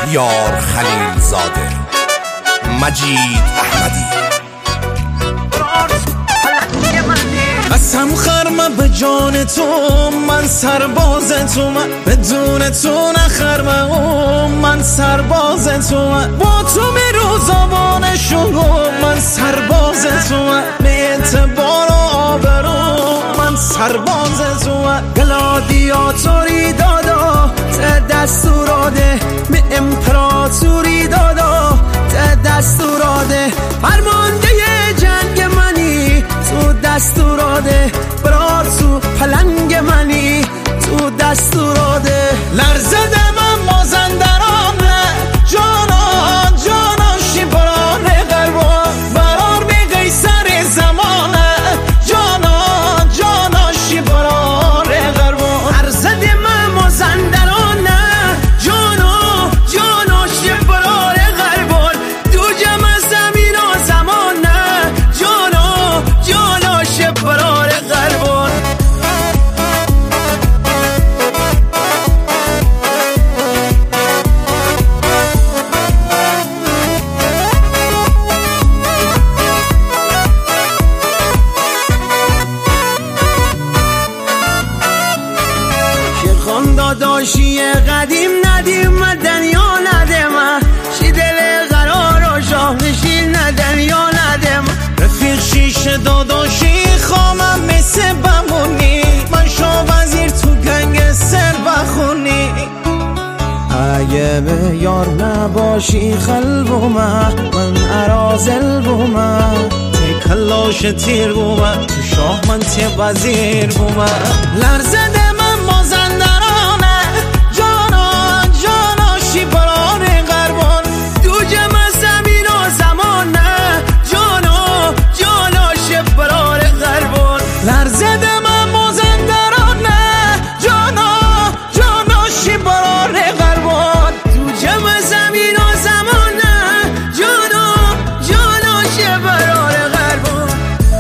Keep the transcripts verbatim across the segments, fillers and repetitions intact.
شهریار خلیل زاده، مجید احمدی. قسم خرمه به جان تو، من سرباز تو، من بدون تو نخرمه، من سرباز تو، من با تو می روزابان شروع، من سرباز تو، من به اعتبار و آبرو، من سرباز تو، من گلادیاتوری دادا ته دستوراده، به امپراتوری دادا ته دستوراده، فرمانده جنگ منی تو دستوراده، برار تو پلنگ منی تو دستوراده، لرزده من مازندرانه، جانا جانا شیبرانه قربان، برار بی قیصر زمانه، جانا جانا شیبرانه قربان، لرزده من مازندرانه، جانا جانا شیبرانه قربان، دو جمع زمین و زمانه، جانا جانا شیبرانه قربان. شیرخان داداشی قدیم ندیم مدن یا ندم، شی دل قرار و شاه نشین ندن یا ندم، رفیق شیش داداشی خامم مثل بمونی، من شو وزیر تو گنگ سر بخونی، اگه به یار نباشی خل بومه، من ارازل بومه، تی کلاش تیر بومه، تو شاه من تی وزیر بومه، لرزده من مازندرانه، جانا جانا شیبرانه قربان، دو جمع زمین و زمانه، جانا جانا شیبرانه قربان، لرزده من مازندرانه، جانا جانا شیبرانه قربان، دو جمع زمین و زمانه، جانا جانا شیبرانه قربان.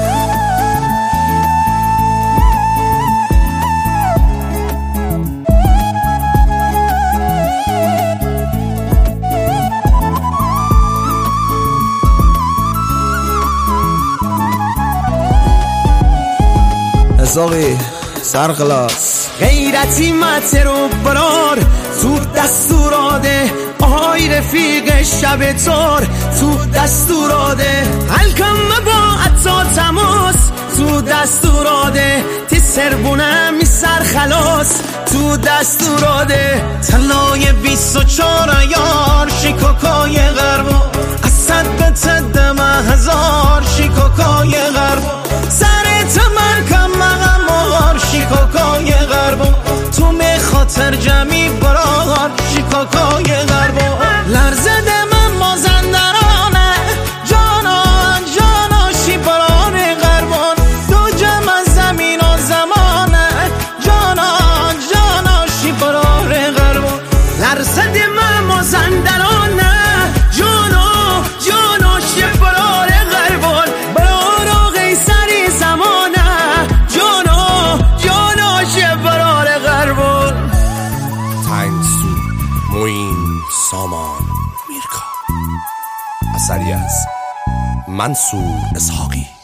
حسابی سرخلاص غیرتی مترو برار تو دستوراده، آهای رفیق شب تار تو دستوراده، حلکم با عطا تماس تو دستوراده، تی سربونه می سرخلاص تو دستوراده، تلای بیست و چار یار شیکاکای غربا، اصد به تدم هزار شیکاکای غربا، سر تمرکم مغم مغار شیکاکای غربا، تو می خاطر جمعی برار شیکاکای غربا، لرزده من مازندرانه، جانا جانا شیبرانه قربان، دو جمع زمین و زمانه، جانا جانا شیبرانه قربان، لرزده من مازندرانه، جانا جانا شیبرانه قربان، برار قیصری زمانه، جانا جانا شیبرانه قربان. تنگسو، موین، سامان، میرکا. اثری از منصور اسحاقی.